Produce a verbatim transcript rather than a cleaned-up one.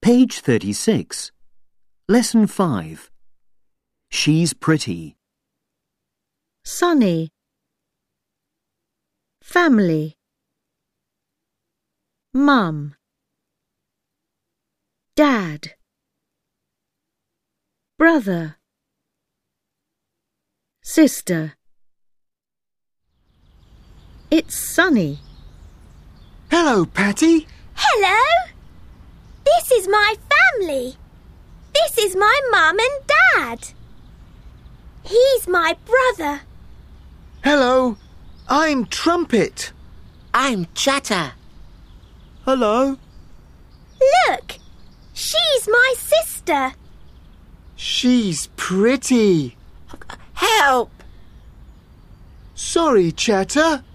Page thirty-six. Lesson five. She's pretty. Sunny. Family. Mum. Dad. Brother. Sister. It's sunny. Hello, Patty. Hello. This is my family. This is my mum and dad. He's my brother. Hello, I'm Trumpet. I'm Chatter. Hello. Look, she's my sister. She's pretty. Help! Sorry, Chatter.